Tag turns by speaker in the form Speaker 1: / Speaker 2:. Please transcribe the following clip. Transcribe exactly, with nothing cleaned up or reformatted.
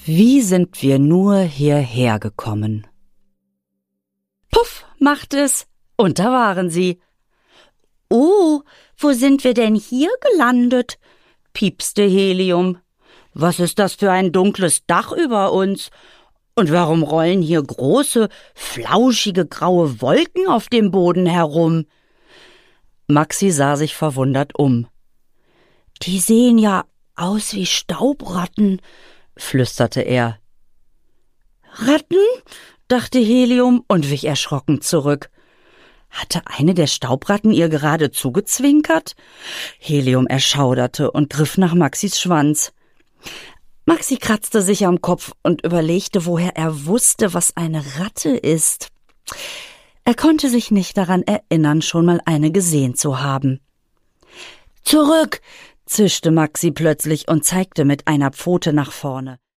Speaker 1: Wie sind wir nur hierher gekommen? Puff, macht es, und da waren sie. »Oh, wo sind wir denn hier gelandet?« piepste Helium. »Was ist das für ein dunkles Dach über uns? Und warum rollen hier große, flauschige graue Wolken auf dem Boden herum?« Maxi sah sich verwundert um. »Die sehen ja aus wie Staubratten«, flüsterte er. »Ratten?« dachte Helium und wich erschrocken zurück. Hatte eine der Staubratten ihr gerade zugezwinkert? Helium erschauderte und griff nach Maxis Schwanz. Maxi kratzte sich am Kopf und überlegte, woher er wusste, was eine Ratte ist. Er konnte sich nicht daran erinnern, schon mal eine gesehen zu haben. »Zurück«, zischte Maxi plötzlich und zeigte mit einer Pfote nach vorne.